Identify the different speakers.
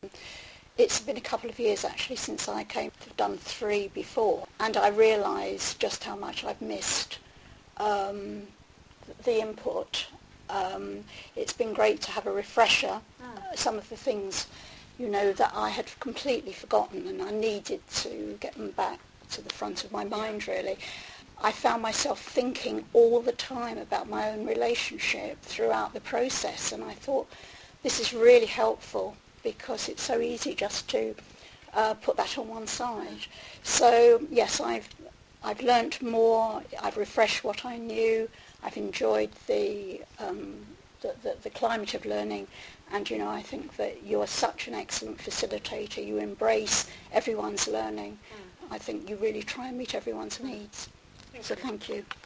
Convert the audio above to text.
Speaker 1: It's been a couple of years actually since I came. I've done 3 before, and I realised just how much I've missed the input. It's been great to have a refresher. Some of the things, that I had completely forgotten, and I needed to get them back to the front of my mind, really. I found myself thinking all the time about my own relationship throughout the process, and I thought, this is really helpful, because it's so easy just to put that on one side. So yes, I've learnt more. I've refreshed what I knew. I've enjoyed the climate of learning, and I think that you are such an excellent facilitator. You embrace everyone's learning. I think you really try and meet everyone's needs. So thank you.